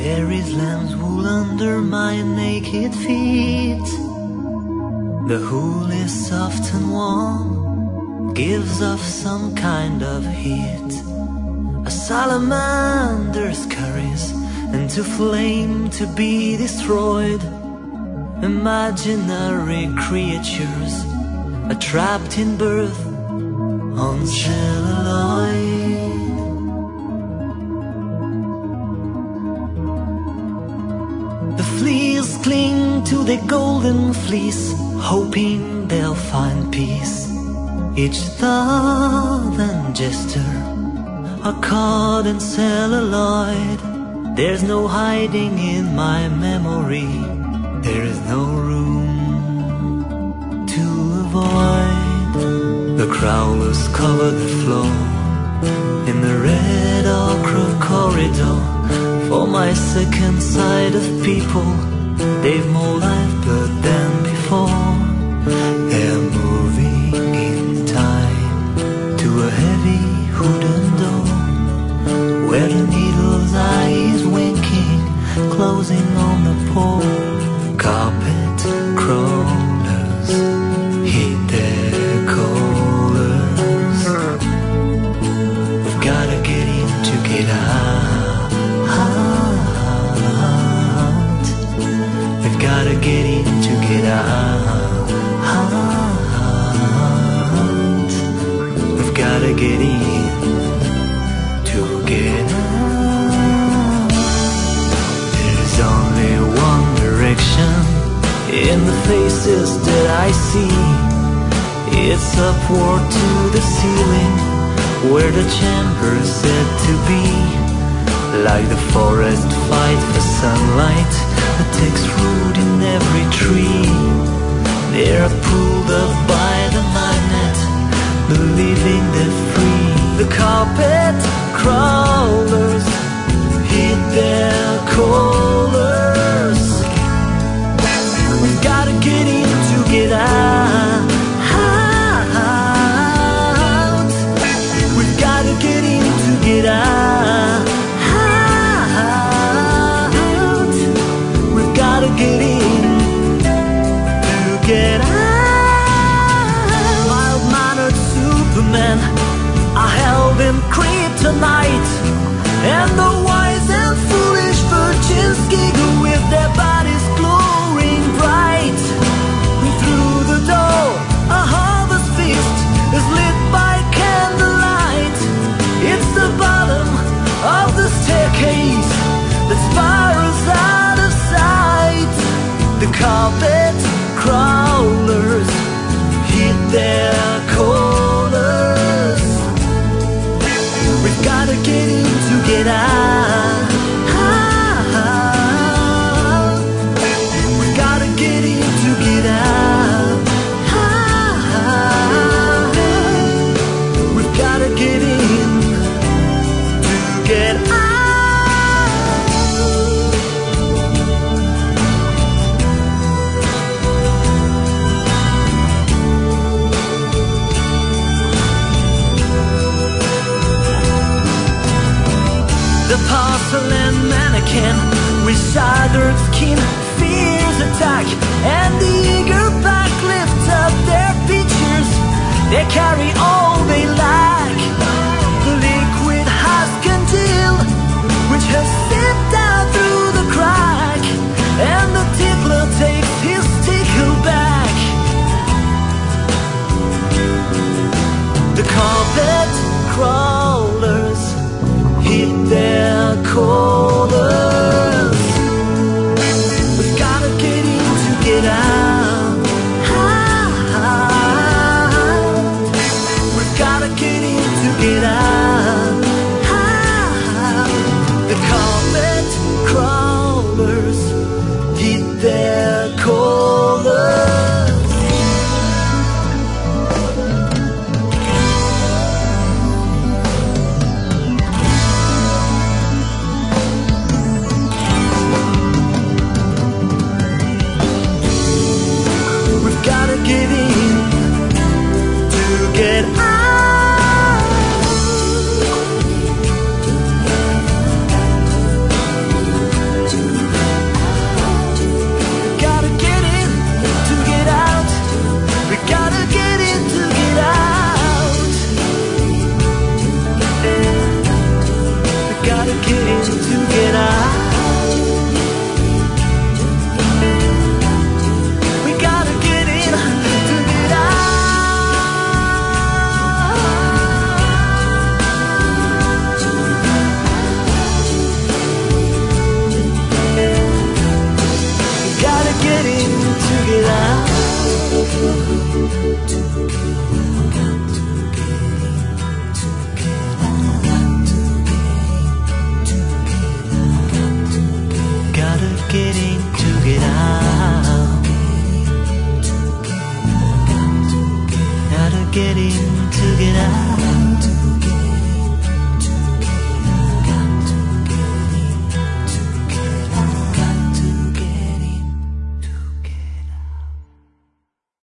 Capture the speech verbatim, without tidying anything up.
There is lamb's wool under my naked feet. The wool is soft and warm, gives off some kind of heat. A salamander's curries into flame to be destroyed. Imaginary creatures are trapped in birth on celluloid. The fleas cling to the golden fleece, hoping they'll find peace. Each thought and gesture are caught in celluloid. There's no hiding in my memory. There is no room to avoid. The crawlers cover the floor in the red ochre corridor. For my second sight of people, they've more lifeblood than before. They're moving in time to a heavy wooden door, where the needle's eye is winking, closing on the pole. Carpet crawlers hit their collars. We've gotta get in to get out. We've gotta get in to get out. We've gotta get in to get out. There's only one direction in the faces that I see. It's upward to the ceiling, where the chamber's said to be. Like the forest fight for sunlight that takes root in every tree. They're pulled up by the magnet, believing they're free. The carpet crawlers hit their collars. We've gotta get in to get out. We've gotta get in to get out. We've gotta get in to get out. Mild-mannered Superman, I held in kryptonite, and the wise and foolish virgins giggle with their bodies glowing bright. And through the door, a harvest feast is lit by candlelight. It's the bottom of the staircase that spirals out of sight. The carpet crawlers hit their collars. We've gotta get in to get out. We've gotta get in to get out. We've gotta get in to get out. The porcelain mannequin with shattered skin fears attack, and the eager pack lift up their features. They carry all they lack. The liquid husk and deal, which has seeped out through the crack, and the tickler takes his tickle back. The carpet crawlers hit their collars. We've gotta get in to get out. We've gotta get in to get out. The carpet crawlers hit their collars. Get in to get out. came to get out.